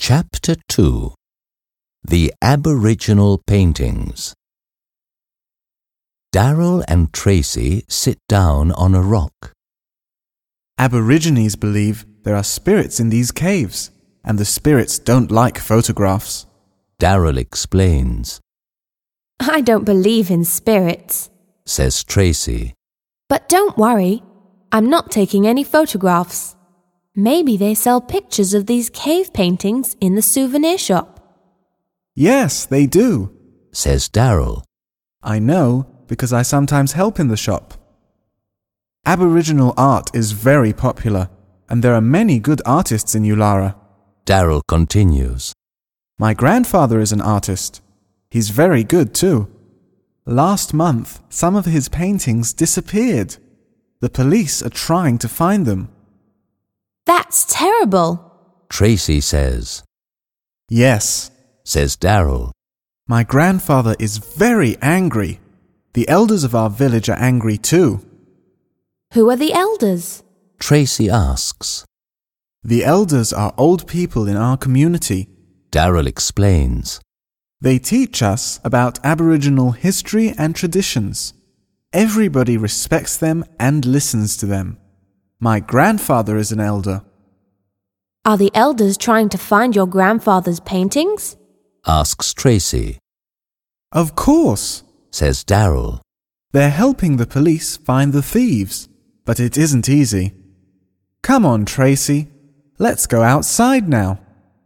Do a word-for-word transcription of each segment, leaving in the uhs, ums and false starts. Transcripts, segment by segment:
Chapter two. The Aboriginal Paintings. Darryl and Tracy sit down on a rock. Aborigines believe there are spirits in these caves, and the spirits don't like photographs. Darryl explains. I don't believe in spirits, Says Tracy. but don't worry, I'm not taking any photographs. Maybe they sell pictures of these cave paintings in the souvenir shop. Yes, they do. Says Darryl. I know because I sometimes help in the shop. Aboriginal art is very popular, and there are many good artists in Ulara. Darryl continues. My grandfather is an artist. He's very good too. Last month, some of his paintings disappeared. The police are trying to find them. That's terrible. Tracy says. Yes, Says Darryl. my grandfather is very angry. The elders of our village are angry too. Who are the elders? Tracy asks. The elders are old people in our community. Darryl explains. They teach us about Aboriginal history and traditions. Everybody respects them and listens to them. My grandfather is an elder. Are the elders trying to find your grandfather's paintings? Asks Tracy. Of course, Says Darryl. they're helping the police find the thieves, but it isn't easy. Come on, Tracy. Let's go outside now.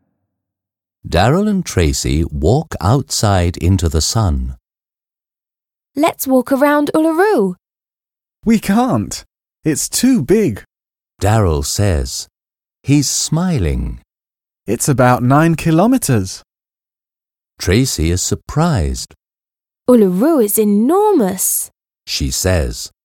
Darryl and Tracy walk outside into the sun. Let's walk around Uluru. We can't. It's too big. Darryl says. He's smiling. It's about nine kilometers. Tracy is surprised. Uluru is enormous. She says.